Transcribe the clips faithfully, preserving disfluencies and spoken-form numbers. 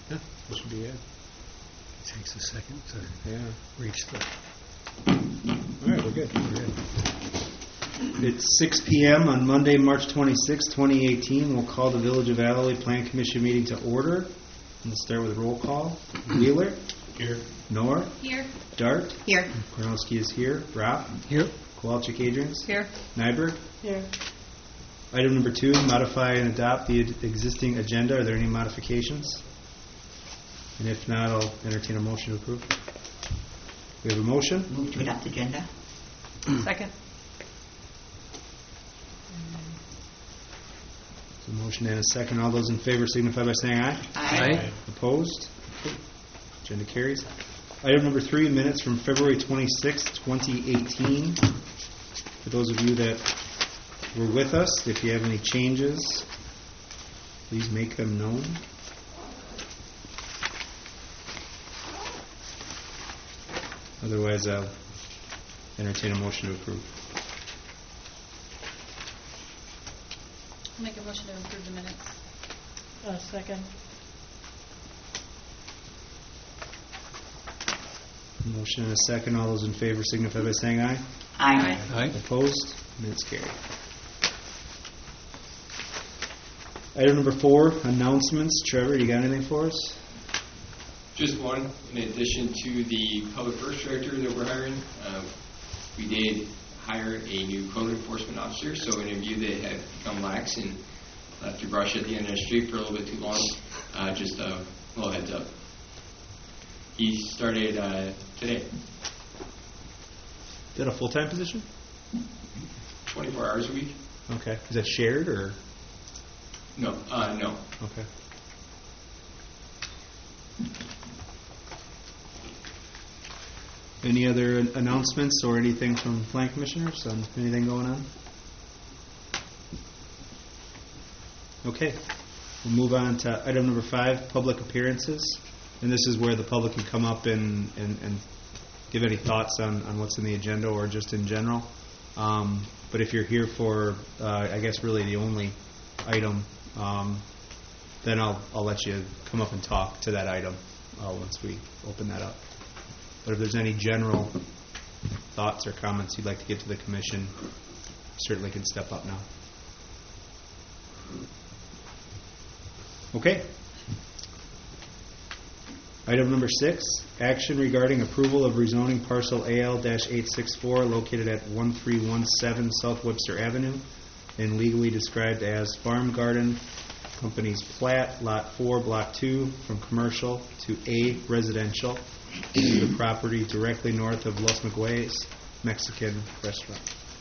Yeah, that should be it. It takes a second to Yeah. reach the... All right, we're good. We're good. It's six p.m. on Monday, March twenty-sixth, twenty eighteen. We'll call the Village of Valley Plan Commission meeting to order. We'll start with a roll call. Wheeler? Here. Nor? Here. Dart? Here. Kornowski is here. Ropp? Here. Kowalczyk Adrians? Here. Nyberg? Here. Item number two, modify and adopt the existing agenda. Are there any modifications? And if not, I'll entertain a motion to approve. We have a motion? Move to adopt agenda. Second. So motion and a second. All those in favor signify by saying aye. Aye. Opposed? Agenda carries. Item number three, minutes from February twenty-sixth, twenty eighteen. For those of you that were with us, if you have any changes, please make them known. Otherwise, I'll entertain a motion to approve. I'll make a motion to approve the minutes. Uh, second. Motion and a second. All those in favor signify by saying aye. Aye. Aye. Opposed? Minutes carried. Item number four, announcements. Trevor, you got anything for us? Just one. In addition to the public works director that we're hiring, uh, we did hire a new code enforcement officer. So any of you that have become lax and left your brush at the end of the street for a little bit too long, uh, just a little heads up. He started uh, today. Is that a full-time position? twenty-four hours a week? Okay. Is that shared or? No, uh, no. Okay. Any other an- announcements or anything from plan commissioners on anything going on? Okay. We'll move on to item number five, public appearances. And this is where the public can come up and, and, and give any thoughts on, on what's in the agenda or just in general. Um, but if you're here for, uh, I guess, really the only item, um, then I'll, I'll let you come up and talk to that item uh, once we open that up. But if there's any general thoughts or comments you'd like to give to the commission, you certainly can step up now. Okay. Item number six, action regarding approval of rezoning parcel A L eight sixty-four located at one three one seven South Webster Avenue and legally described as Farm Garden Company's plat, Lot four, Block two, from commercial to A residential to the property directly north of Los Maguey's Mexican restaurant.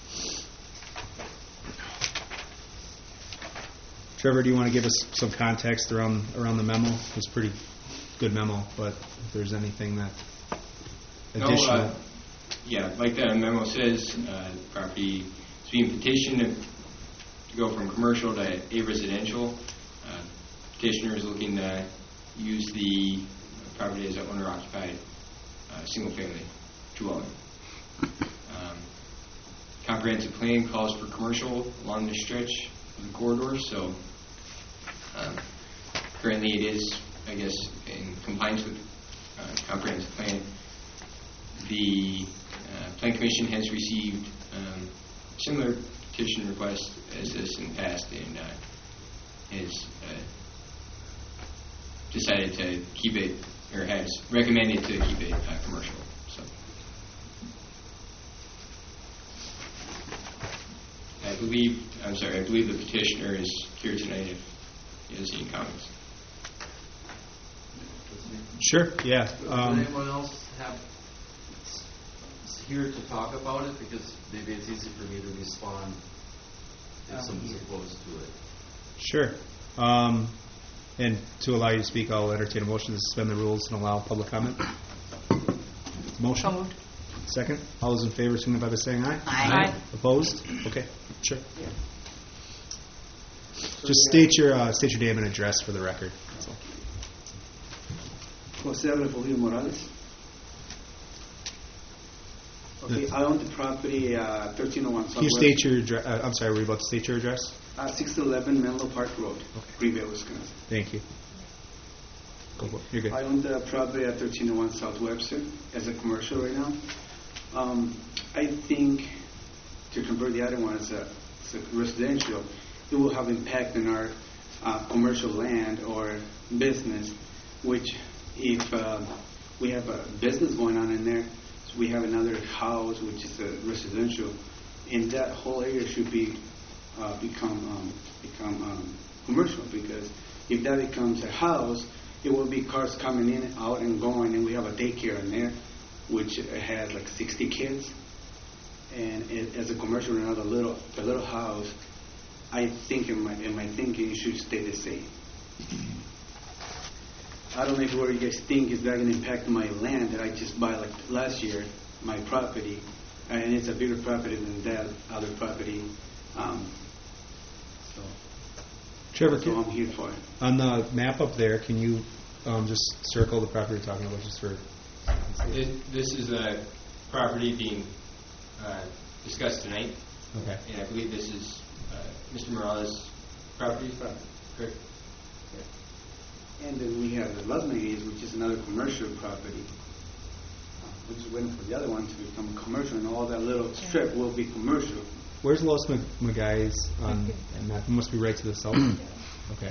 Trevor, do you want to give us some context around around the memo? It's a pretty good memo, but if there's anything that additional. No, uh, yeah, like the memo says, uh, the property is being petitioned to, to go from commercial to a residential. Uh, petitioner is looking to use the property as an owner-occupied uh, single-family dwelling. Um, comprehensive plan calls for commercial along the stretch of the corridor, so um, currently it is, I guess, in compliance with uh, comprehensive plan. The uh, Plan Commission has received um, similar petition requests as this in the past and uh, has uh, decided to keep it, or has recommended to keep it uh, commercial. So I believe, I'm sorry, I believe the petitioner is here tonight if he has any comments. Sure, yeah. Does Um, anyone else have is here to talk about it? Because maybe it's easy for me to respond if someone's opposed to it. Sure. Um, and to allow you to speak, I'll entertain a motion to suspend the rules and allow public comment. Motion? So moved. Second. All those in favor signify by saying aye. Aye. Opposed? Okay, sure. Just state your uh, state your name and address for the record. That's all. Jose Refugio Morales. Okay, I own the property, uh, thirteen oh one Can you Southwest. state your address? Uh, I'm sorry, were you about to state your address? Uh, six eleven Menlo Park Road, Okay. Greenville, Wisconsin. Thank you. Go for it. You're good. I own the property at thirteen oh one South Webster as a commercial right now. Um, I think to convert the other one as a, as a residential, it will have impact on our uh, commercial land or business, which if uh, we have a business going on in there, so we have another house which is a residential, and that whole area should be uh, become um, become um, commercial, because if that becomes a house, it will be cars coming in, out, and going, and we have a daycare in there, which has like sixty kids. And it, as a commercial, now the little the little house, I think in my in my thinking it should stay the same. I don't know if what you guys think is that going to impact my land that I just bought like last year, my property, and it's a bigger property than that other property. Um, so, Trevor, so can, I'm here for it. on the map up there, can you um, just circle the property you're talking about just for... This, this is a property being uh, discussed tonight, Okay. and I believe this is uh, Mister Morales' property. Correct. And then we have the Las Magueyes, which is another commercial property. Uh, we're just waiting for the other one to become commercial, and all that little strip will be commercial. Where's Los Mag- Magais on that map? It must be right to the south. Okay.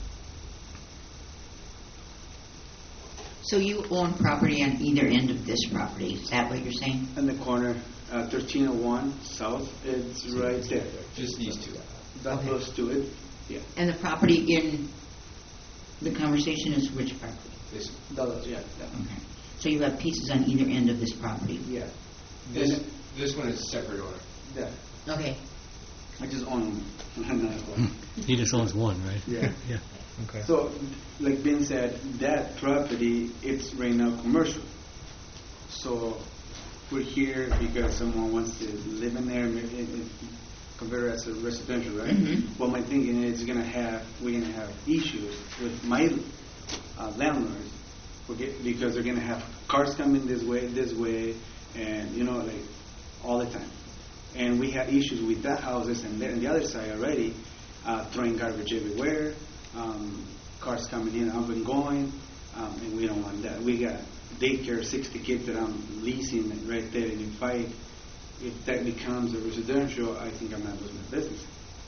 So you own property on either end of this property, is that what you're saying? In the corner, uh, thirteen oh one South, it's right there. Just these two. That Okay. close to it, yeah. And the property in the conversation is which property? This, Dollars, yeah, yeah. Okay. So you have pieces on either end of this property? Yeah. this, this one is a separate owner. Yeah. Okay. I just own another one. He just owns one, right? Yeah. Yeah. Okay. So, like Ben said, that property, it's right now commercial. So, we're here because someone wants to live in there, and it- it- convert it as a residential, right? Mhm. Well, my thinking is gonna have, we're gonna have issues with my uh, landlords, okay, because they're gonna have cars coming this way, this way, and, you know, like, all the time. And we had issues with that houses and there on the other side already, uh, throwing garbage everywhere, um, cars coming in, up and going, um, and we don't want that. We got daycare, sixty kids that I'm leasing right there, and if I, if that becomes a residential, I think I'm not losing my business.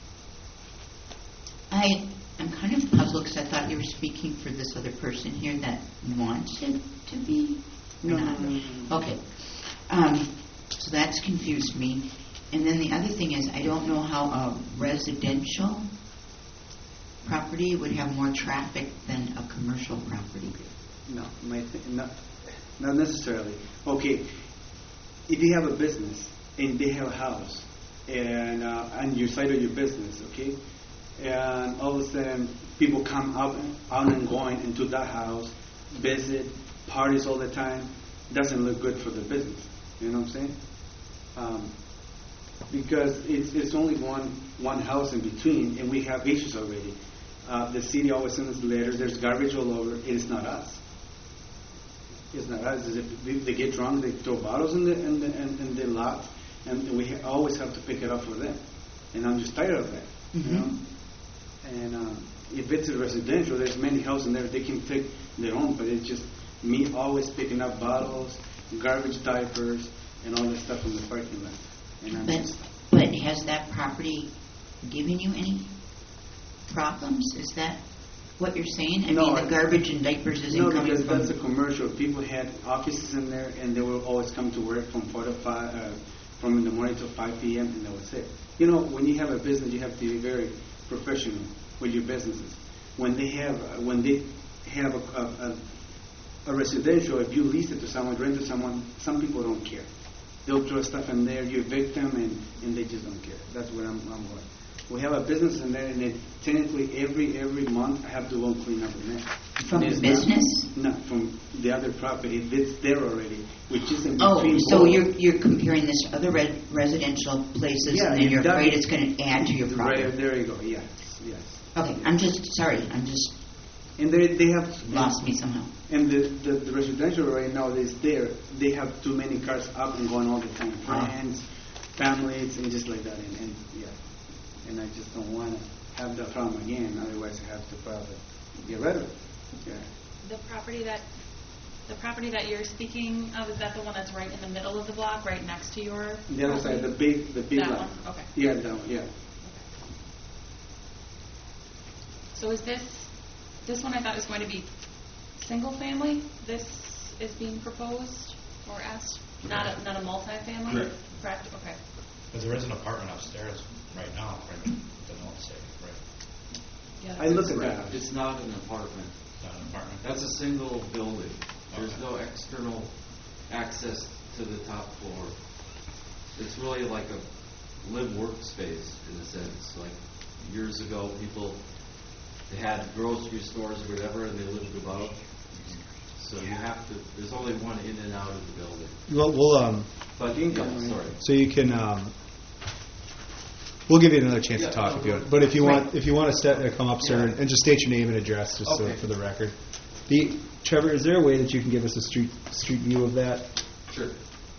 I am kind of puzzled because I thought you were speaking for this other person here that wants it to be or No, not. no, no, no. Okay. Um, so that's confused me. And then the other thing is, I don't know how a residential property would have more traffic than a commercial property. No, my th- not, not necessarily. Okay, if you have a business and they have a house and uh, on your side of your business, okay, and all of a sudden people come up, out and going into that house, visit, parties all the time, doesn't look good for the business. You know what I'm saying? Um, because it's it's only one one house in between, and we have issues already. Uh, the city always sends us letters. There's garbage all over. It is not us. It's not us. If they, they get drunk, they throw bottles in the in the in, in the lot, and we ha- always have to pick it up for them. And I'm just tired of that. You Mhm. know. And um, if it's a residential, there's many houses in there. They can take their own, but it's just me always picking up bottles, garbage diapers, and all this stuff in the parking lot. And I'm But, just but has that property given you any problems? Is that what you're saying? I No, mean, I- the garbage and diapers isn't no, coming because from... that's a commercial. People had offices in there, and they will always come to work from four to five, uh, from in the morning to five p.m. and that was it. You know, when you have a business, you have to be very professional with your businesses. When they have, uh, when they have a, a, a, a residential, if you lease it to someone, rent it to someone, some people don't care. They'll throw stuff in there, you evict them, and, and they just don't care. That's where I'm, I'm going. We have a business in there, and it, technically every every month I have to go and clean up in there. From And it's the business? Not, no, from the other property that's there already, which is in Oh, between. so both. you're you're comparing this to other red residential places, Yeah, and then you're that- afraid it's going to add to your property. Right, there you go. Yes, yes. Okay, I'm just sorry. I'm just And they they have lost me somehow. And the, the, the residential right now is there. They have too many cars up and going all the time. Ah. Friends, families, and just like that. And, and yeah, and I just don't want to have that problem again. Otherwise, I have to probably get rid of it. Yeah. The property that, the property that you're speaking of, is that the one that's right in the middle of the block, right next to your? The other side, the big, the big That lot. one? Okay. Yeah, that one, yeah. So is this, this one I thought was going to be single family? This is being proposed or asked, not a, not a multifamily? Correct. Correct, okay. Because there is an apartment upstairs right now, according to the notes say, right? Yeah, I looked at Correct. that. It's not an apartment. Not an apartment. That's a single building. There's Okay. no external access to the top floor. It's really like a live workspace in a sense. Like years ago, people they had grocery stores or whatever, and they lived above. So you have to. There's only one in and out of the building. Well, we'll um, But yeah, sorry. so you can um, we'll give you another chance Yeah, to talk no, if you no. want. But if you want, Right. if you want to step, uh, come up, sir, Yeah. and, and just state your name and address, just so, Okay. for the record. The Trevor, is there a way that you can give us a street street view of that, Sure.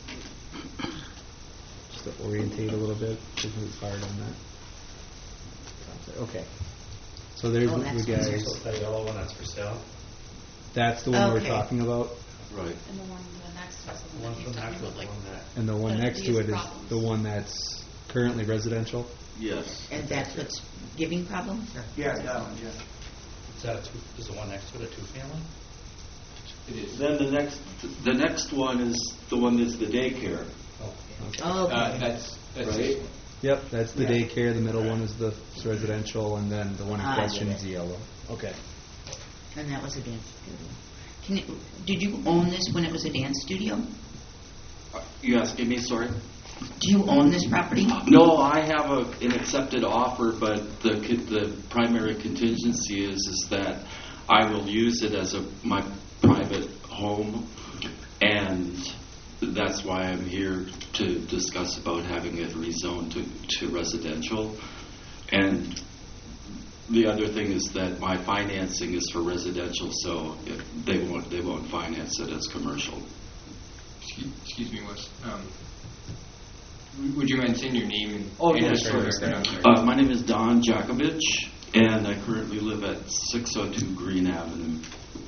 just to orientate a little bit? Just move hard on that. Okay. So there's Oh, the that's guys. So that yellow one that's for sale? That's the one we're Okay. talking about, Right. And the one, the next is the The one one that he's from talking next to about, the like, one that, and the one That next to these it is problems. the one that's currently residential. Yes. And that's what's giving problems? or- Yeah, that one, yeah. is that a two, is the one next to it a two-family? It is. Then the next, the next one is the one that's the daycare. Oh. Oh, Uh, okay. that's, that's Right. this one. Yep, that's the Yeah. daycare. The middle one is the residential, and then the one in Ah, question yeah. is the yellow. Okay. And that was a dance studio. Can you, did you own this when it was a dance studio? You asking me, sorry? Do you own this property? No, I have a, an accepted offer, but the co- the primary contingency is is that I will use it as a my private home, and that's why I'm here to discuss about having it rezoned to, to residential. And the other thing is that my financing is for residential, so if they won't they won't finance it as commercial. Excuse, excuse me, Wes. Um, w- would you mind saying your name and Oh, and yeah, address for sure. the record? I'm sorry. Uh, my name is Don Jakovich, and I currently live at six oh two Green Avenue.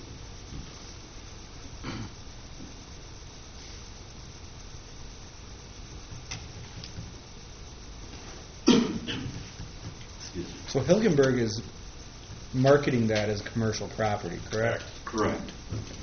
Excuse me. So Hilgenberg is marketing that as commercial property, correct? Correct.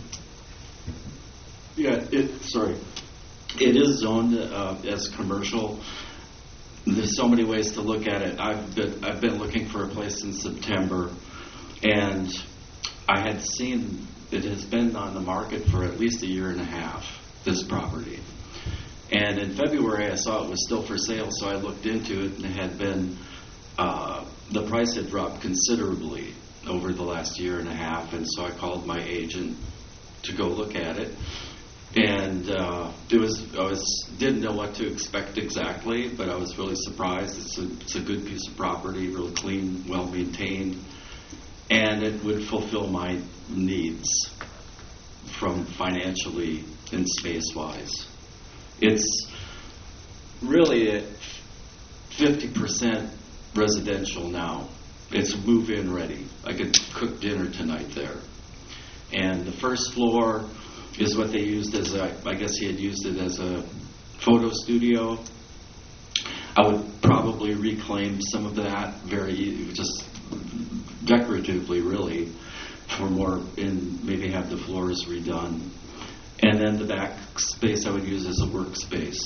Yeah, it, sorry. It is zoned uh, as commercial. There's so many ways to look at it. I've been, I've been looking for a place in September, and I had seen it has been on the market for at least a year and a half, this property. And in February, I saw it was still for sale, so I looked into it, and it had been, uh, the price had dropped considerably over the last year and a half, and so I called my agent to go look at it. And uh, it was I was didn't know what to expect exactly, but I was really surprised. It's a it's a good piece of property, really clean, well maintained, and it would fulfill my needs from financially and space wise. It's really at fifty percent residential now. It's move in ready. I could cook dinner tonight there. And the first floor is what they used as a, I guess he had used it as a photo studio. I would probably reclaim some of that very, just decoratively really, for more, and maybe have the floors redone. And then the back space I would use as a workspace.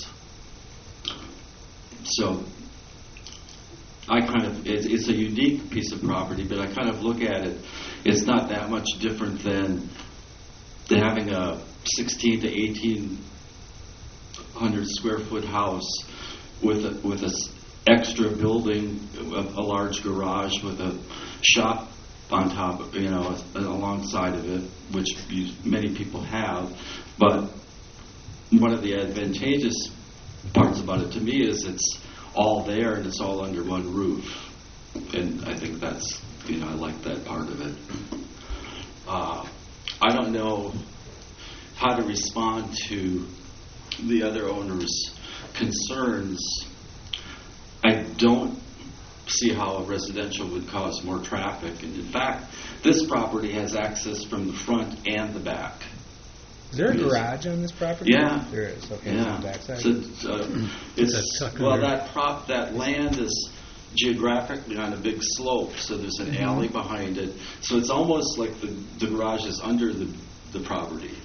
So I kind of, it's, it's a unique piece of property, but I kind of look at it, it's not that much different than than having a sixteen to eighteen hundred square foot house with a, with a s- extra building, a, a large garage with a shop on top, of, you know, alongside of it, which you, many people have. But one of the advantageous parts about it to me is it's all there and it's all under one roof, and I think that's, you know, I like that part of it. Uh, I don't know how to respond to the other owners' concerns. I don't see how a residential would cause more traffic. And in fact, this property has access from the front and the back. Is there a Yes. garage on this property? Yeah. There is, okay. Yeah. On the backside? So it's, uh, it's It's a tuck well, under. that prop, that land is geographically on a big slope, so there's an Mm-hmm. alley behind it. So it's almost like the, the garage is under the, the property.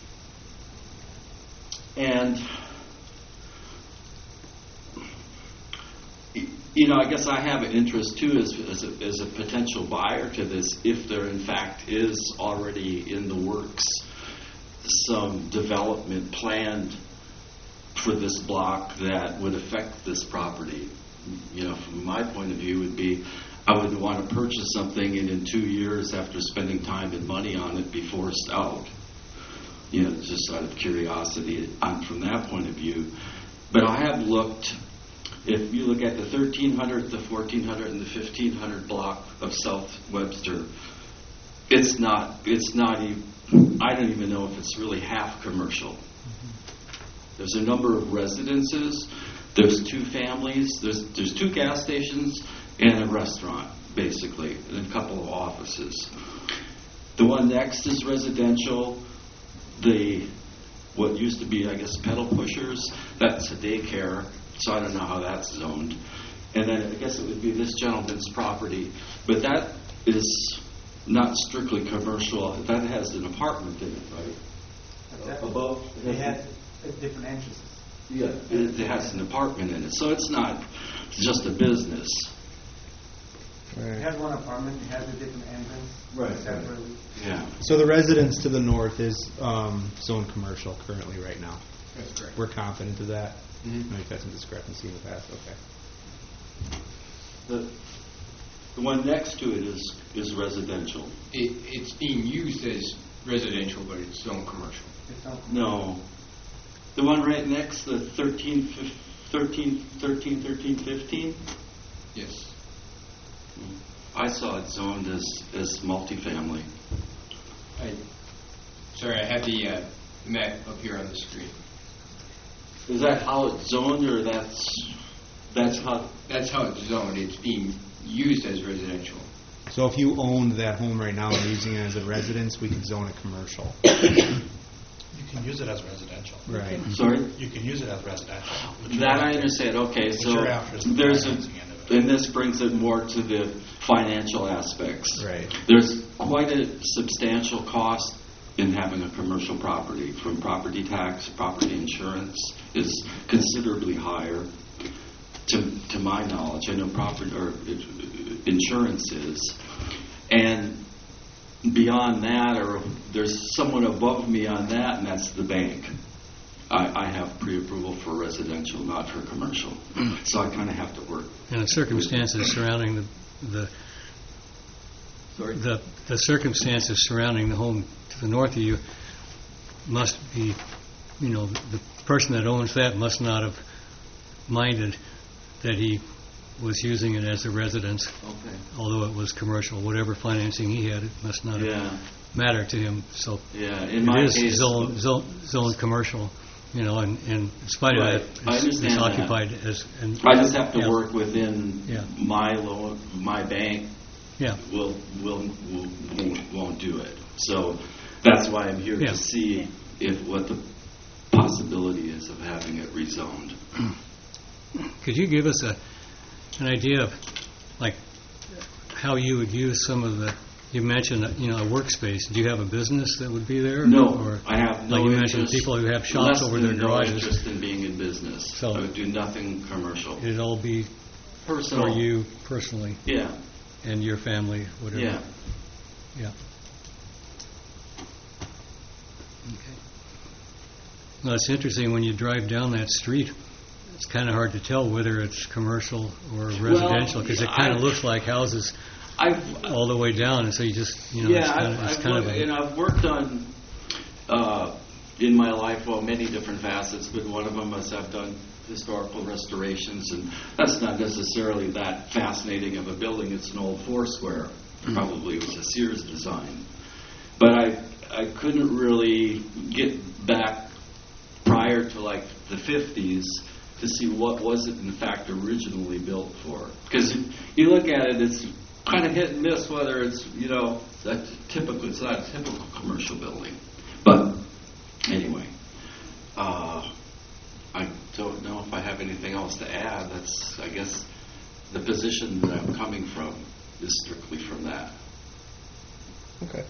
And, y- you know, I guess I have an interest too as, as, a, as a potential buyer to this, if there in fact is already in the works some development planned for this block that would affect this property. You know, from my point of view, would be I would want to purchase something and in two years after spending time and money on it be forced out. You know, just out of curiosity on, from that point of view. But I have looked, if you look at the thirteen hundred, the fourteen hundred, and the fifteen hundred block of South Webster, it's not, it's not even, I don't even know if it's really half commercial. There's a number of residences, there's two families, there's there's two gas stations and a restaurant, basically, and a couple of offices. The one next is residential. The what used to be, I guess, pedal pushers, that's a daycare, so I don't know how that's zoned. And then I guess it would be this gentleman's property, but that is not strictly commercial. That has an apartment in it, right? Above? They had different entrances. Yeah, it, it has an apartment in it, so it's not just a business. It has one apartment, it has a different entrance. Right, Separately. Yeah. So the residence to the north is um, zone commercial currently right now. That's correct. We're confident of that. Mhm. No, you've had some discrepancy in the past. Okay. The, the one next to it is, is residential. It, it's being used as residential, but it's zone commercial. It's not- No. The one right next, the thirteen, fif- thirteen, thirteen, thirteen, fifteen? Yes. I saw it zoned as, as multifamily. I, sorry, I have the uh, map up here on the screen. Is that how it's zoned, or that's, that's how? That's how it's zoned. It's being used as residential. So if you owned that home right now and using it as a residence, we could zone it commercial. You can use it as residential. Right. Sorry? You can use it as residential. What you're That I after- understand. Okay, what so you're after is the there's a, financing end of it. and this brings it more to the financial aspects. Right. There's quite a substantial cost in having a commercial property. From property tax, property insurance is considerably higher. To to my knowledge, I know property or uh, insurance is, and beyond that, or there's someone above me on that, and that's the bank. I, I have pre-approval for residential, not for commercial, so I kind of have to work. And the circumstances surrounding the, the, Sorry. the, the circumstances surrounding the home to the north of you must be, you know, the person that owns that must not have minded that he was using it as a residence, Okay. although it was commercial. Whatever financing he had, it must not have Yeah. mattered to him. So Yeah. In my it is case, zone, zone, zone commercial, you know, and, and in spite Right. of that, I it's, it's understand that. occupied as. And I just have to yeah. work within Yeah. my loan, my bank Yeah. will will will won't, won't do it. So that's why I'm here Yeah. to see if what the possibility is of having it rezoned. Could you give us a an idea of like how you would use some of the? You mentioned you know a workspace. Do you have a business that would be there? No, or, I have no like you mentioned, interest- people who have shops less over than their no garages. interest in being in business. So- I would do nothing commercial. It'd all be Personal. for you personally Yeah, and your family, whatever. yeah. Yeah. Okay. Well, it's interesting when you drive down that street. It's kind of hard to tell whether it's commercial or residential because yeah, it kind of I- looks like houses I've all the way down, and so you just you know yeah, it's kind I've, of, it's I've kind worked, of a, and I've worked on uh, in my life, well, many different facets, but one of them is I've done historical restorations, and that's not necessarily that fascinating of a building. It's an old four square. Probably it was a Sears design, but I I couldn't really get back prior to like the fifties to see what was it in fact originally built for. Because you look at it, it's kind of hit and miss whether it's, you know, a typical, it's not a typical commercial building. But anyway, uh, I don't know if I have anything else to add. That's, I guess, the position that I'm coming from is strictly from that. Okay.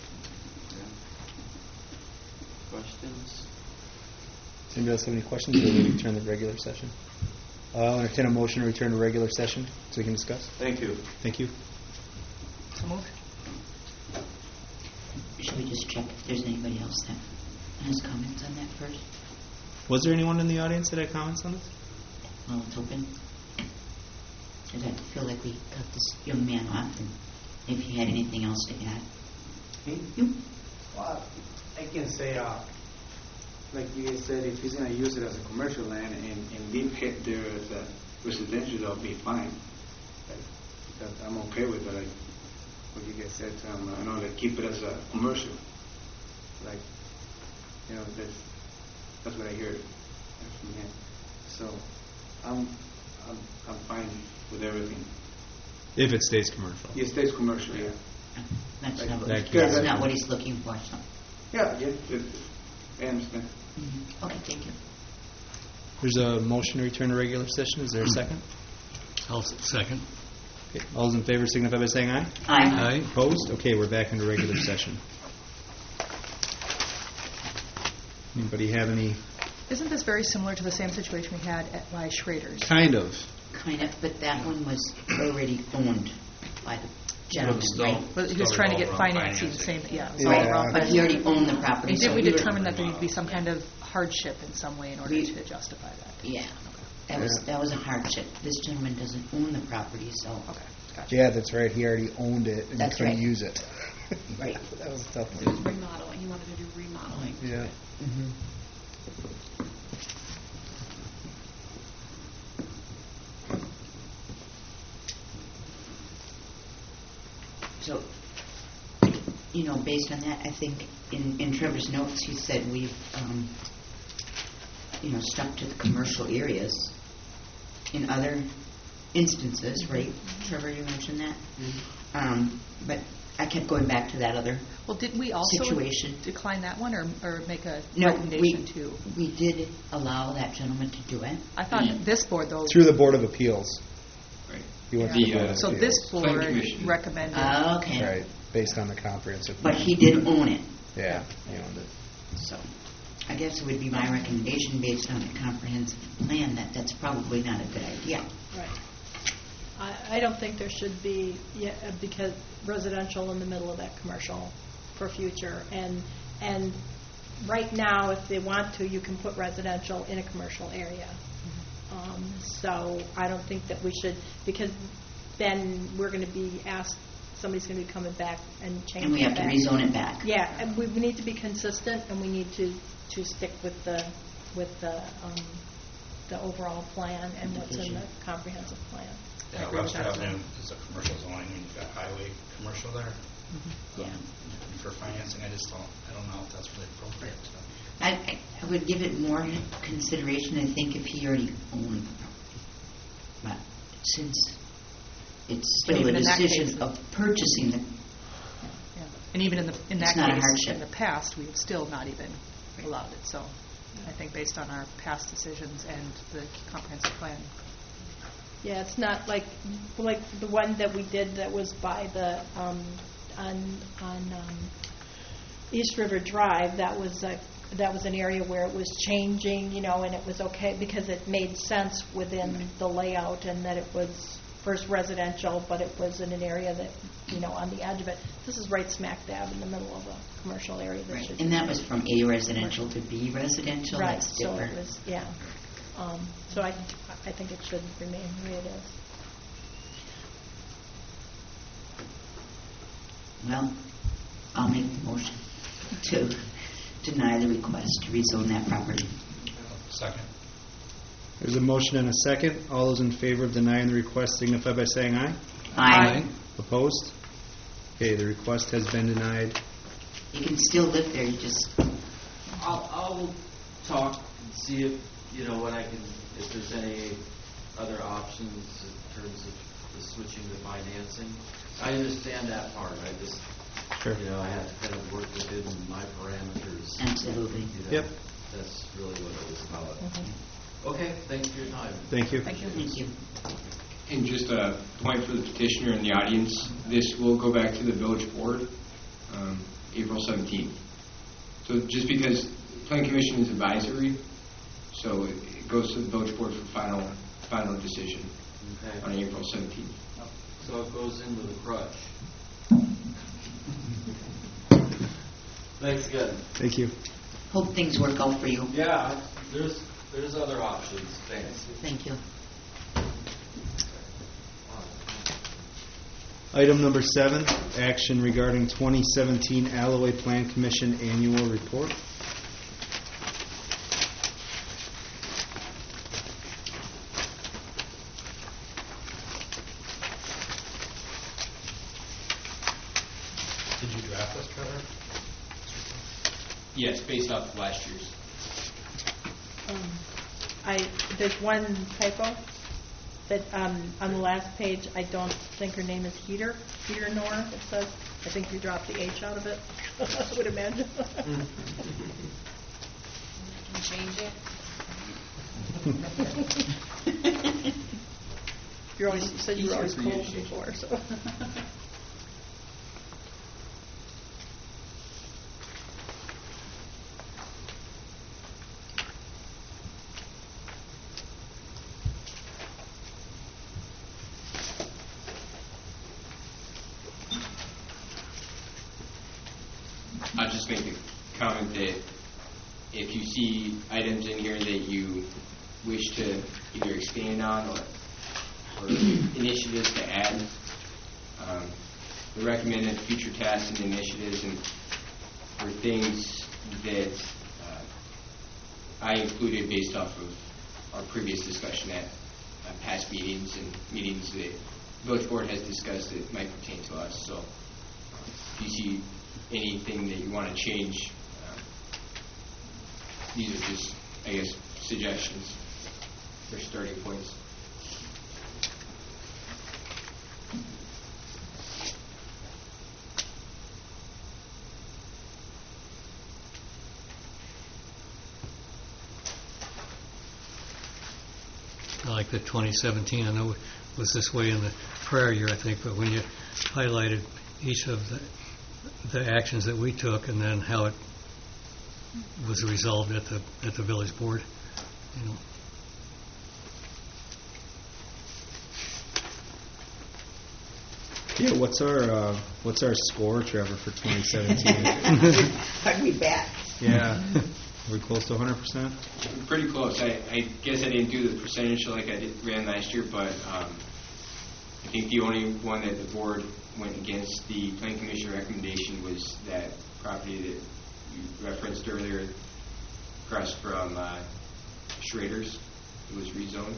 Questions? Does anybody else have any questions, or will we return to the regular session? Uh, I'll entertain a motion to return to regular session so we can discuss. Thank you. Thank you. So moved. Should we just check if there's anybody else that has comments on that first? Was there anyone in the audience that had comments on this? Well, it's open. Because I feel like we cut this young man off, and if you had anything else to add. Me? You? Well, I can say, uh, like you guys said, if he's going to use it as a commercial land and, and leave it there as a residential, that'll be fine. Like, that, I'm okay with it. Like what you guys said, um, I know, like keep it as a commercial. Like, you know, that's that's what I hear from him. So, I'm I'm I'm fine with everything. If it stays commercial. It stays commercial, yeah. That's, Like, not, what, that- that's that- not what he's looking for, so. Yeah, yeah, it, I understand. Mhm. Okay, thank you. There's a motion to return to regular session. Is there a second? I'll s- second. Okay. All those in favor signify by saying aye. Aye. Aye. Opposed? Okay, we're back into regular session. Anybody have any? Isn't this very similar to the same situation we had at by Schrader's? Kind of. Kind of, but that one was already owned by the gentleman, still- right? But he was Still trying to get revolve around financing, financing. same, yeah. it was Yeah. all around But he already owned the property. And did so we we were- determine that there needed to be some kind of hardship in some way in order We- to justify that? Yeah, that was, that was a hardship. This gentleman doesn't own the property, so. Okay, gotcha. Yeah, that's right. He already owned it and That's couldn't right. use it. Right. That was a tough It was one. remodeling, he wanted to do remodeling. Yeah. Mhm. So, you know, based on that, I think in, in Trevor's notes, he said we've, um, you know, stuck to the commercial areas. In other instances, right? Trevor, you mentioned that? Um, but I kept going back to that other Well, didn't we also situation. decline that one or, or make a No, recommendation we, to? we did allow that gentleman to do it. I thought that this board, though. Through the Board of Appeals. Right. He went The, to the Board uh, of So Appeals. this board Plan commission. recommended. Ah, okay. Right, based on the comprehensive. But plan. he did own it. Yeah, he owned it. So I guess it would be my recommendation based on the comprehensive plan that that's probably not a good idea. Right. I, I don't think there should be, yeah, because residential in the middle of that commercial for future. And, and right now, if they want to, you can put residential in a commercial area. Um, so I don't think that we should, because then we're going to be asked, somebody's going to be coming back and changing And we have it to back. rezone it back. Yeah, and we we need to be consistent, and we need to, to stick with the, with the, um, the overall plan and what's in the comprehensive plan. I Yeah, agree with Webster that. Avenue is a commercial zoning, and you've got highway commercial there. Yeah. Um, For financing, I just don't, I don't know if that's really appropriate. I, I, I would give it more consideration, I think, if he already owned the property. But since it's But still a even in that decision case- of purchasing the, Yeah. And even in the, in It's that not a case, hardship. in the past, we've still not even allowed it. So I think based on our past decisions and the comprehensive plan. Yeah, it's not like, like the one that we did that was by the, um, on, on, um, East River Drive, that was a, that was an area where it was changing, you know, and it was okay because it made sense within the layout and that it was first residential, but it was in an area that, you know, on the edge of it. This is right smack dab in the middle of a commercial area that right, should. and that was from A residential to B residential, Right, that's so it different. was, yeah. Um, so I, I think it should remain the way it is. Well, I'll make the motion to deny the request to rezone that property. Second. There's a motion and a second. All those in favor of denying the request signify by saying aye. Aye. Opposed? Okay, the request has been denied. You can still live there, you just, I'll, I'll talk and see if, you know, what I can, if there's any other options in terms of the switching to financing. I understand that part. I just, Sure. you know, I have to kind of work within my parameters. Absolutely. You know, Yep. That's really what it was about. Okay, thanks for your time. Thank you. Thank you. Thank you. And just a point for the petitioner in the audience, this will go back to the village board um, April seventeenth. So just because Plan Commission is advisory, so it it goes to the village board for final final decision Okay. on April seventeenth. So it goes in with a crutch. Thanks again. Thank you. Hope things work out for you. Yeah, there's there's other options. Thanks. Thank you. Item number seven, action regarding twenty seventeen Alloway Plan Commission Annual Report. Did you draft this, Trevor? Yes, based off of last year's. Um, I, there's one typo that, um, on the last page, I don't think her name is Heater, Heater Nor, it says. I think you dropped the H out of it, I would imagine. Can change it. You're always, you said you were always Easier for you to cold change. before, so. I'll just make a comment that if you see items in here that you wish to either expand on or, or initiatives to add, um, the recommended future tasks and initiatives and or things that uh, I included based off of our previous discussion at uh, past meetings and meetings that Village Board has discussed that might pertain to us. So if you see anything that you want to change, um, these are just, I guess, suggestions or starting points. I like the twenty seventeen. I know it was this way in the prior year, I think, but when you highlighted each of the the actions that we took and then how it was resolved at the at the village board, you know. Yeah, what's our uh, what's our score, Trevor, for twenty seventeen? Are we back? Yeah, are we close to one hundred percent? Pretty close. I, I guess I didn't do the percentage like I did, ran last year, but um, I think the only one that the board went against the Plan Commission recommendation was that property that you referenced earlier across from uh, Schrader's. It was rezoned.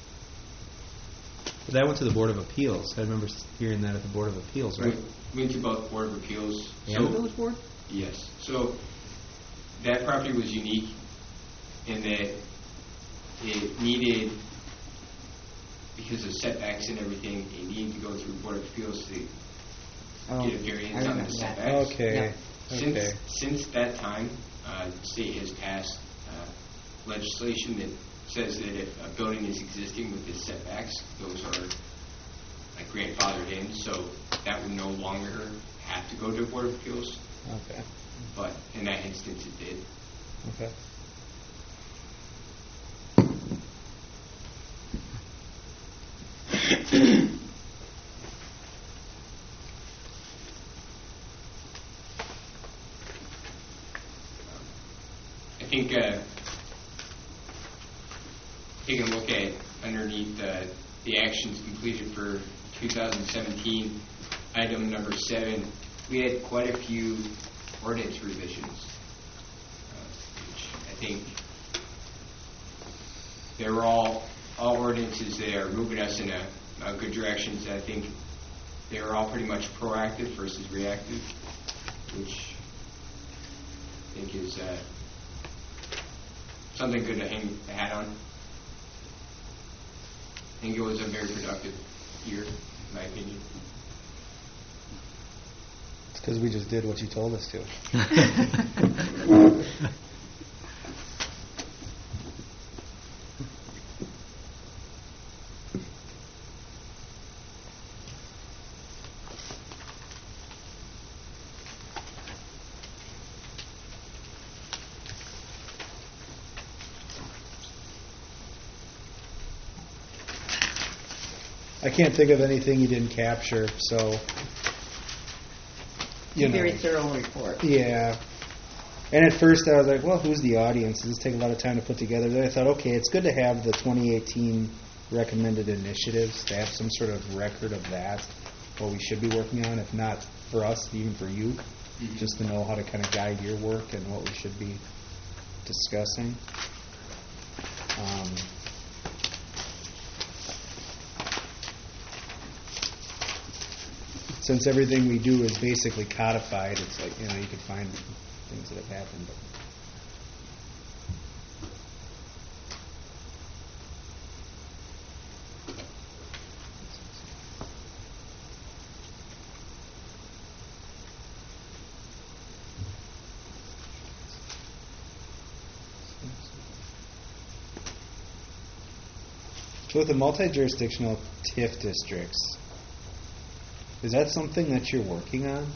But that went to the Board of Appeals. I remember hearing that at the Board of Appeals, right? Went, went to both Board of Appeals. And the village board? Yes. So that property was unique in that it needed, because of setbacks and everything, it needed to go through Board of Appeals to Oh, get a variance I on the remember that. setbacks. Okay. Yep. Since, Okay. since that time, uh, the state has passed uh, legislation that says that if a building is existing with the setbacks, those are like grandfathered in, so that would no longer have to go to Board of Appeals. Okay. But in that instance, it did. Okay. I think uh, taking a look at underneath uh, the actions completed for two thousand seventeen, item number seven, we had quite a few ordinance revisions, uh, which I think they were all all ordinances that are moving us in a, a good direction. I think they were all pretty much proactive versus reactive, which I think is uh, something good to hang a hat on. think it was a very productive year, in my opinion. It's because we just did what you told us to. I can't think of anything you didn't capture, so you A know. very thorough report. Yeah. And at first I was like, well, who's the audience? Does this take a lot of time to put together? Then I thought, okay, it's good to have the twenty eighteen recommended initiatives, to have some sort of record of that, what we should be working on, if not for us, even for you, Mm-hmm. just to know how to kind of guide your work and what we should be discussing. Um, Since everything we do is basically codified, it's like, you know, you could find things that have happened. But so with the multi-jurisdictional T I F districts, is that something that you're working on?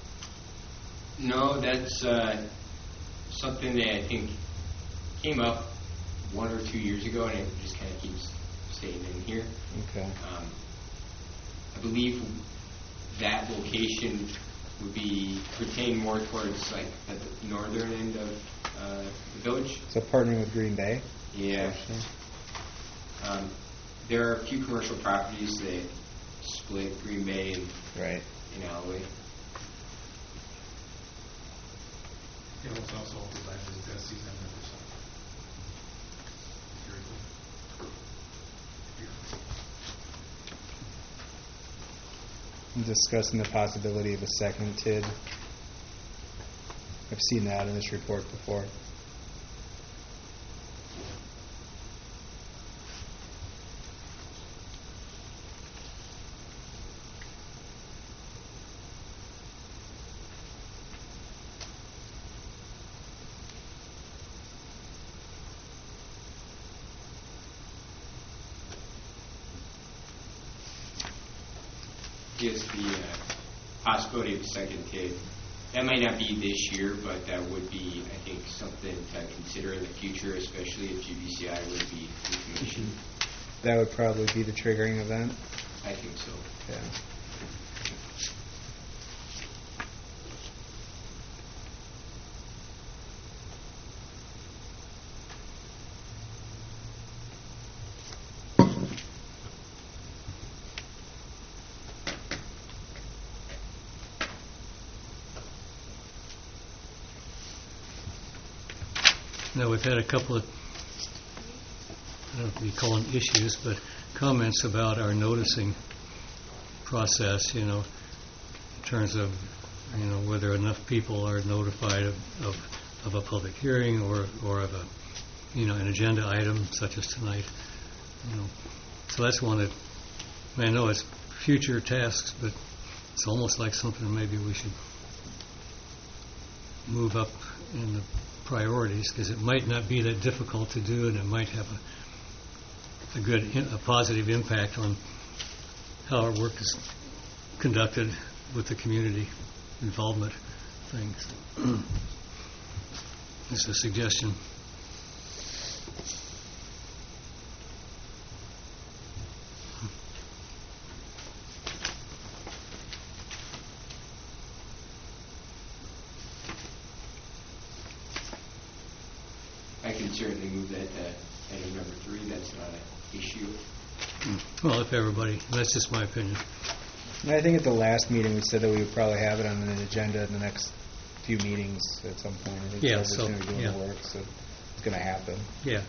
No, that's uh, something that I think came up one or two years ago, and it just kind of keeps staying in here. Okay. Um, I believe that location would be pertain more towards like at the northern end of uh, the village. So partnering with Green Bay? Yeah. Um, there are a few commercial properties that split Green Bay and, right. and Alloway. Yeah, what's also designed as best season number seven. Very good. I'm discussing the possibility of a second T I D. I've seen that in this report before. Is the uh, possibility of a second T I D. That might not be this year, but that would be, I think, something to consider in the future, especially if G B C I would be decommissioned. That would probably be the triggering event. I think so. Yeah. Now, we've had a couple of, I don't know if we call them issues, but comments about our noticing process, you know, in terms of, you know, whether enough people are notified of, of, of a public hearing or, or of a, you know, an agenda item such as tonight. You know, so that's one that, I know it's future tasks, but it's almost like something maybe we should move up in the priorities, because it might not be that difficult to do, and it might have a, a good, a positive impact on how our work is conducted with the community involvement things. It's a suggestion. I can certainly move that to item number three. That's not an issue. Well, if everybody, that's just my opinion. And I think at the last meeting we said that we would probably have it on an agenda in the next few meetings at some point. I think Yeah, Trevor's so, going to be doing yeah. the work, so it's going to happen. Yeah.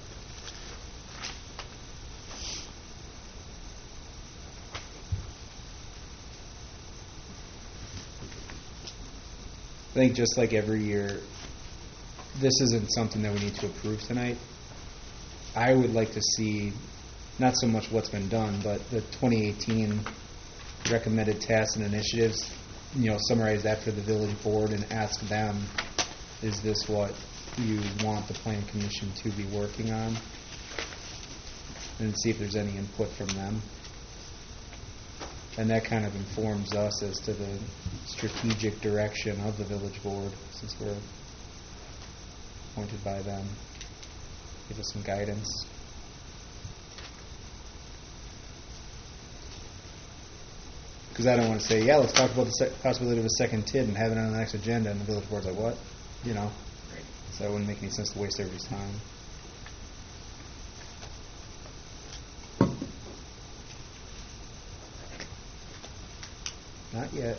I think just like every year, this isn't something that we need to approve tonight. I would like to see not so much what's been done, but the twenty eighteen recommended tasks and initiatives, you know, summarize that for the village board and ask them, is this what you want the plan commission to be working on? And see if there's any input from them. And that kind of informs us as to the strategic direction of the village board, since we're appointed by them. Give us some guidance. Because I don't want to say, yeah, let's talk about the sec- possibility of a second T I D and have it on the next agenda, and the village board's like, what? You know? Right. So it wouldn't make any sense to waste everybody's time. Not yet.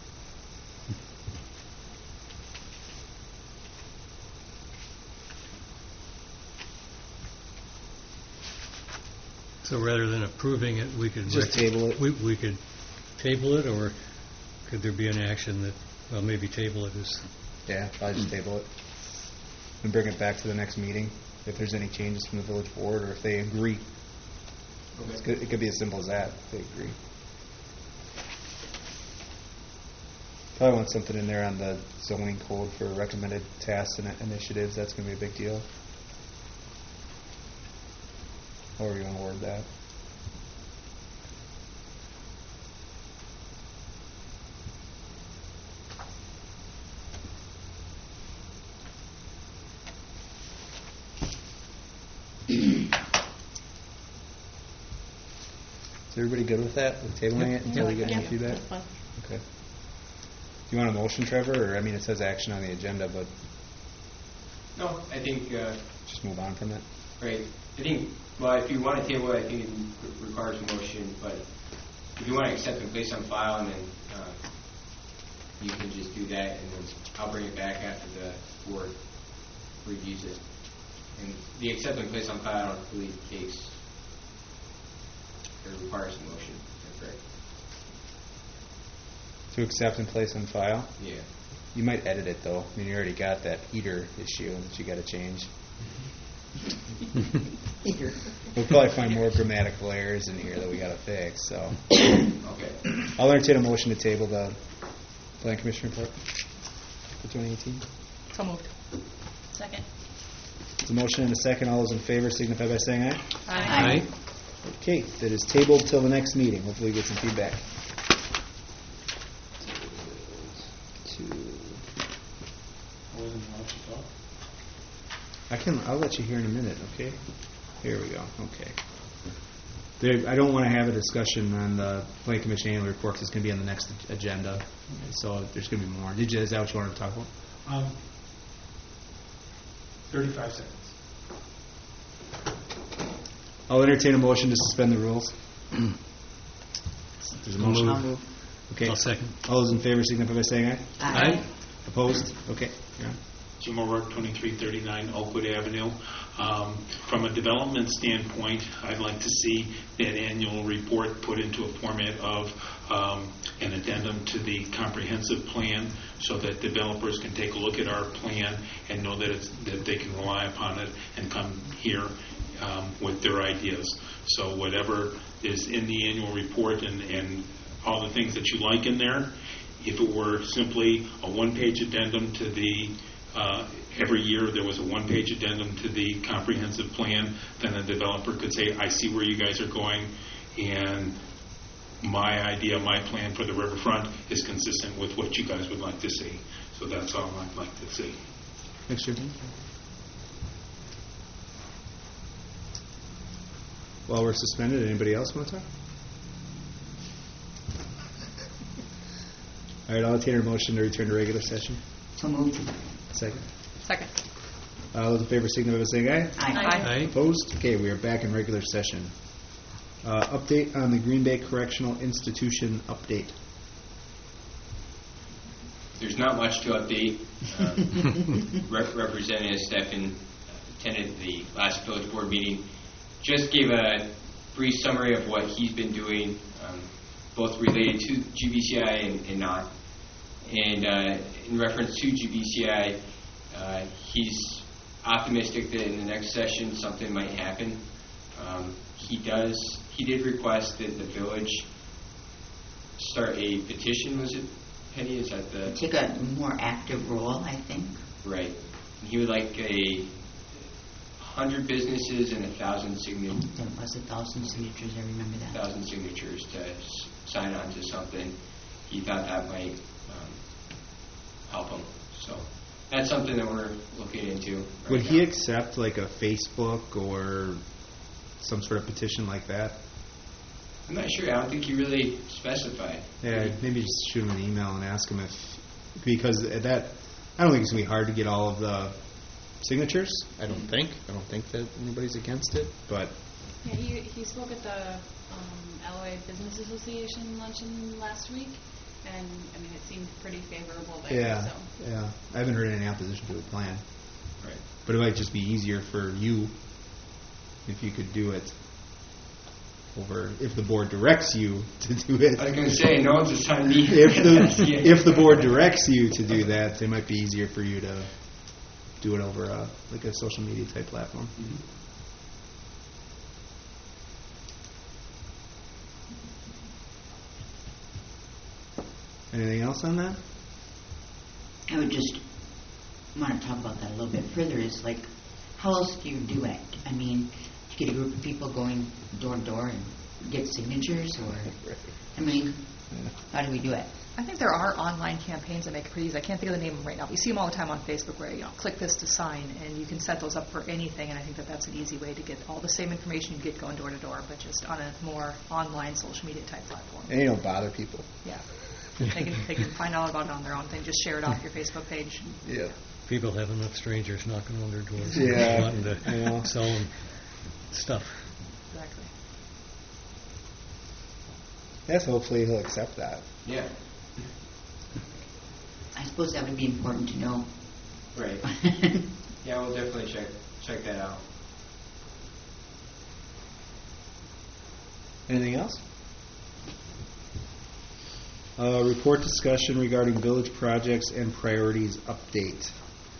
So rather than approving it, we could... Just table it. We, we could table it, or could there be an action that, well, maybe table it is... Yeah, I'll just table it. And bring it back to the next meeting, if there's any changes from the village board, or if they agree. It's good- It could be as simple as that, if they agree. Probably want something in there on the zoning code for recommended tasks and initiatives. That's going to be a big deal. However you want to word that. Is everybody good with that, with tabling it until we get any feedback? Okay. Do you want a motion, Trevor, or, I mean, it says action on the agenda, but No, I think, uh, just move on from it? right, I think, well, if you want to table it, I think it re- requires a motion, but if you want to accept and place on file, and then uh, you can just do that, and then I'll bring it back after the board reviews it. And the accept and place on file, I don't believe takes, or requires a motion, that's right. To accept and place on file? Yeah. You might edit it, though. I mean, you already got that heater issue that you got to change. Here. We'll probably find more grammatical errors in here that we got to fix, so. Okay. I'll entertain a motion to table the plan commission report for twenty eighteen. So moved. Second. There's a motion and a second. All those in favor signify by saying aye. Aye. Okay, that is tabled till the next meeting. Hopefully we get some feedback. I can, I'll let you hear in a minute, okay? Here we go, okay. There, I don't want to have a discussion on the Plan Commission annual report because it's going to be on the next agenda. So there's going to be more. Did you, is that what you wanted to talk about? Um, thirty-five seconds. I'll entertain a motion to suspend the rules. There's a motion. I'll move. Okay. I'll second. All those in favor signify by saying aye. Aye. Opposed? Okay. Yeah. Jim O'Rourke, twenty-three thirty-nine Oakwood Avenue. Um, From a development standpoint, I'd like to see that annual report put into a format of um, an addendum to the comprehensive plan so that developers can take a look at our plan and know that it's, that they can rely upon it and come here um, with their ideas. So whatever is in the annual report and, and all the things that you like in there, if it were simply a one-page addendum to the Uh, every year there was a one-page addendum to the comprehensive plan, then a developer could say, I see where you guys are going, and my idea, my plan for the riverfront is consistent with what you guys would like to see. So that's all I'd like to see. Thanks, Jim. While we're suspended, anybody else want to talk? All right, I'll entertain a motion to return to regular session. So moved. Second. Second. Uh, All those in favor signify by saying aye. Aye. Aye. Opposed? Okay, we are back in regular session. Uh, update on the Green Bay Correctional Institution update. There's not much to update. Um, Rep- Representative Steffen attended the last village board meeting. Just gave a brief summary of what he's been doing, um, both related to G B C I and, and not. And uh, in reference to G B C I, uh, he's optimistic that in the next session something might happen. Um, he does. He did request that the village start a petition. Was it, Penny? Is that the Take a more active role, I think. right? And he would like a hundred businesses and a thousand signatures. That was a thousand signatures, I remember that. Thousand signatures to s- sign on to something. He thought that might um, help him. So that's something that we're looking into. Right Would he now. accept like a Facebook or some sort of petition like that? I'm not sure. I don't think he really specified. Yeah, maybe just shoot him an email and ask him if, because at that, I don't think it's gonna be hard to get all of the signatures. I don't think. I don't think that anybody's against it, but Yeah, he, he spoke at the um, Alloy Business Association luncheon last week, and I mean, it seemed pretty favorable there. yeah, So. yeah. I haven't heard any opposition to the plan. Right. But it might just be easier for you if you could do it over, if the board directs you to do it. I was going to say, no one's assigned me. If the, if the board directs you to do that, it might be easier for you to do it over a, like a social media type platform. Mhm. Anything else on that? I would just want to talk about that a little bit further. Is like, how else do you do it? I mean, do you get a group of people going door to door and get signatures, or I mean, how do we do it? I think there are online campaigns that make it pretty easy. I can't think of the name of them right now. We see them all the time on Facebook where, you know, click this to sign, and you can set those up for anything, and I think that that's an easy way to get all the same information you get going door to door, but just on a more online social media type platform. And you don't bother people. Yeah. They can, they can find out about it on their own thing. Just share it off your Facebook page. Yeah. People have enough strangers knocking on their doors, Yeah. wanting to I know. sell them stuff. Exactly. Yes, hopefully he'll accept that. Yeah. I suppose that would be important to know. Right. Yeah, we'll definitely check check that out. Anything else? Uh, report discussion regarding village projects and priorities update.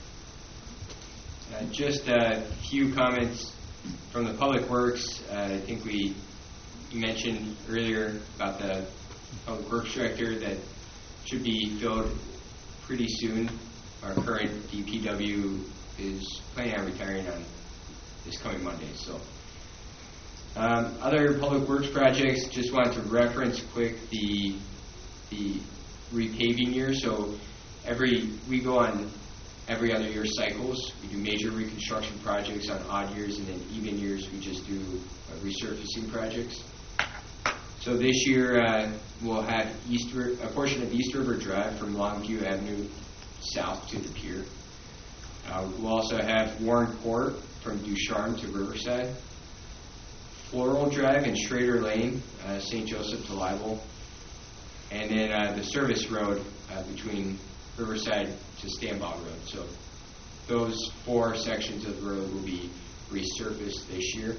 Uh, just a few comments from the Public Works. Uh, I think we mentioned earlier about the Public Works Director that should be filled pretty soon. Our current D P W is planning on retiring on this coming Monday. So, um, other Public Works projects, just wanted to reference quick the the repaving year. So every we go on every other year cycles. We do major reconstruction projects on odd years, and then even years we just do uh, resurfacing projects. So this year uh, we'll have East, a portion of East River Drive from Longview Avenue south to the pier. Uh, we'll also have Warren Court from Ducharme to Riverside, Floral Drive and Schrader Lane, uh, Saint Joseph to Libel, and then uh, the service road uh, between Riverside to Stambaugh Road. So those four sections of the road will be resurfaced this year.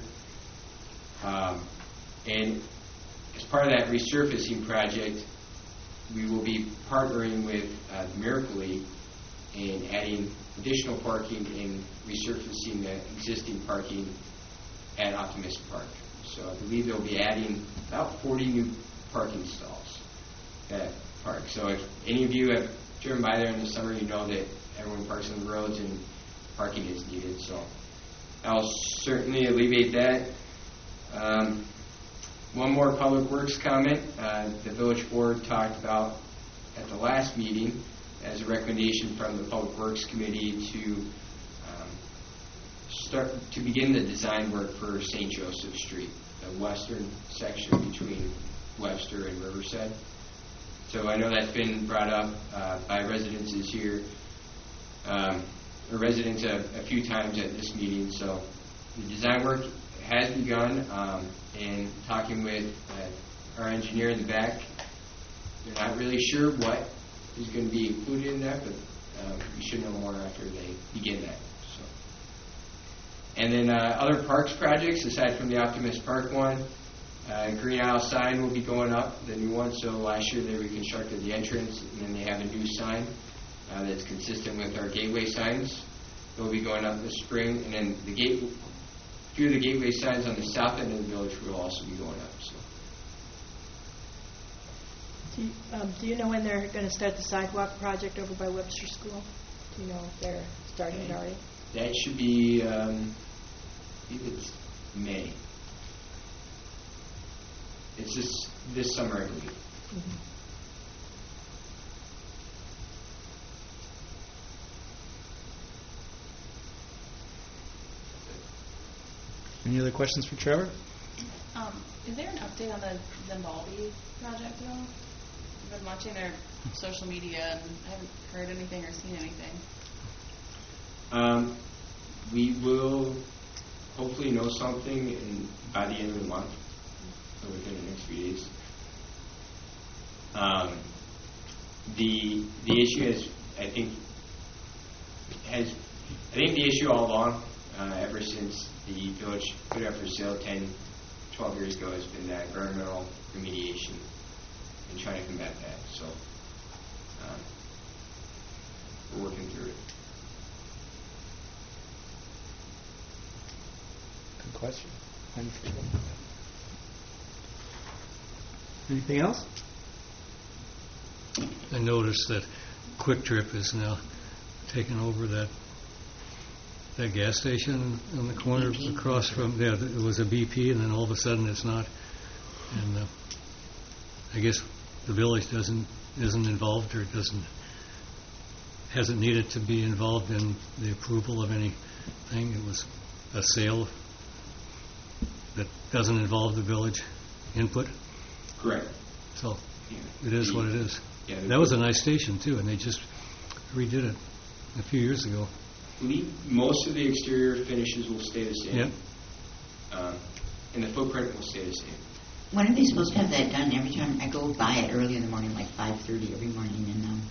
Um, and as part of that resurfacing project, we will be partnering with uh, Miracle League in adding additional parking and resurfacing the existing parking at Optimist Park. So I believe they'll be adding about forty new parking stalls at Park. So if any of you have driven by there in the summer, you know that everyone parks on the roads and parking is needed. So I'll certainly alleviate that. Um, one more Public Works comment. Uh, the village board talked about at the last meeting as a recommendation from the Public Works Committee to um, start to begin the design work for Saint Joseph Street, the western section between Webster and Riverside. So I know that's been brought up uh, by residences here, um, or residents a, a few times at this meeting. So the design work has begun, um, and talking with uh, our engineer in the back, they're not really sure what is going to be included in that, but um, we should know more after they begin that. So, and then uh, other parks projects aside from the Optimist Park one. Uh, Green Isle sign will be going up, the new one. So last year they reconstructed the entrance, and then they have a new sign uh, that's consistent with our gateway signs. They'll be going up this spring, and then the gate few of the gateway signs on the south end of the village will also be going up. So. Do you, um, do you know when they're going to start the sidewalk project over by Webster School? Do you know if they're starting it already? That should be, um, I think it's May. It's this this summer, I believe. Mm-hmm. Any other questions for Trevor? Um, is there an update on the Zimbaldi project at all? I've been watching their social media and I haven't heard anything or seen anything. Um, we will hopefully know something in, by the end of the month, or within the next few days. Um, the the issue is, I think, has I think the issue all along, uh, ever since the village put it up for sale ten, twelve years ago, has been that environmental remediation and trying to combat that. So um, we're working through it. Good question. Anything else? I noticed that Quick Trip is now taking over that that gas station on the corner B P? across from, yeah, it was a B P and then all of a sudden it's not. And uh, I guess the village doesn't isn't involved or doesn't hasn't needed to be involved in the approval of anything. It was a sale that doesn't involve the village input. Correct. So Yeah. it is The- what it is. Yeah, That was a nice station too, and they just redid it a few years ago. I believe most of the exterior finishes will stay the same. Yep. Um, and the footprint will stay the same. When are they supposed to have that done? Every time I go by it early in the morning, like five thirty every morning, and um,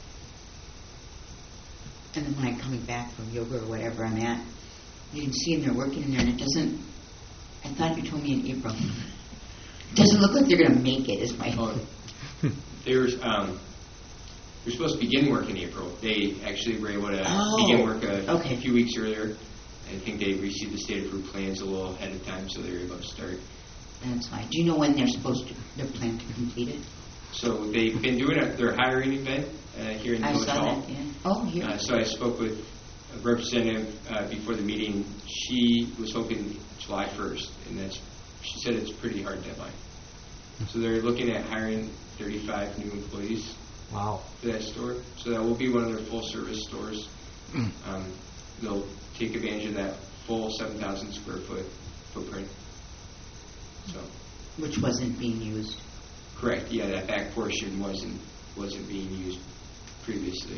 and then when I'm coming back from yoga or whatever I'm at, you can see them, they're working in there, and it doesn't, I thought you told me in April. It doesn't look like they're going to make it, is my Oh, there's, um, we're supposed to begin work in April. They actually were able to Oh, begin work a, okay. a few weeks earlier. I think they received the state approved plans a little ahead of time, so they were able to start. That's fine. Do you know when they're supposed to, their plan to complete it? So they've been doing a, their hiring event uh, here in the I village saw hall. that, yeah. Oh, here. Uh, so I spoke with a representative uh, before the meeting. She was hoping July first, and that's she said it's a pretty hard deadline. So they're looking at hiring thirty-five new employees. Wow. For that store. So that will be one of their full-service stores. Mm. Um, they'll take advantage of that full seven thousand square foot footprint. So. Which wasn't being used. Correct. Yeah, that back portion wasn't wasn't being used previously.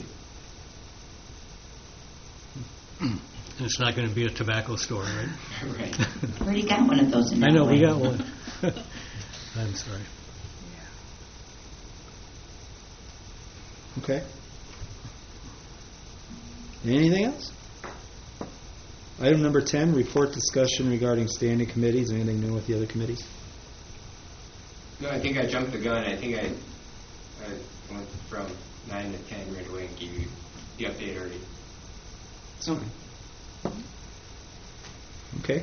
And it's not going to be a tobacco store, right? Right. Already got one of those in I know, that we way. got one. I'm sorry. Okay. Anything else? Item number ten, report discussion regarding standing committees. Anything new with the other committees? No, I think I jumped the gun. I think I, I went from nine to ten right away and gave you the update already. Okay. Okay.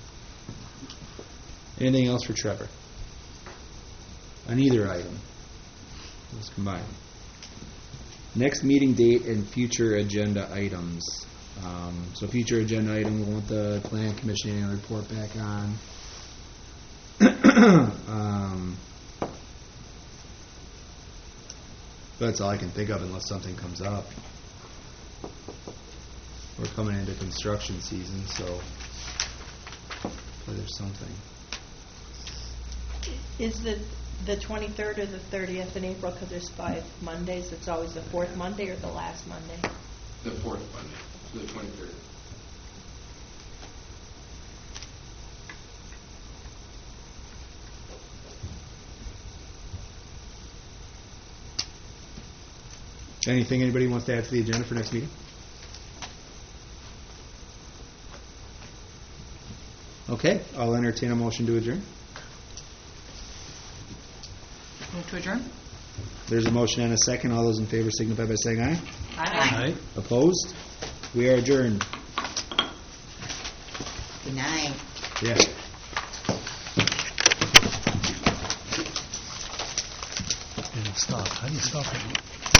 Anything else for Trevor? On either item? Let's combine. Next meeting date and future agenda items. Um, so future agenda item, we want the plan commission annual report back on. um, that's all I can think of unless something comes up. We're coming into construction season, so hopefully there's something. Is the the twenty-third or the thirtieth in April, because there's five Mondays, it's always the fourth Monday or the last Monday? The fourth Monday, so the twenty-third. Anything anybody wants to add to the agenda for next meeting? Okay, I'll entertain a motion to adjourn. Move to adjourn? There's a motion and a second. All those in favor signify by saying aye. Aye. Opposed? We are adjourned. Good night. Yeah. It'll stop. How do you stop it?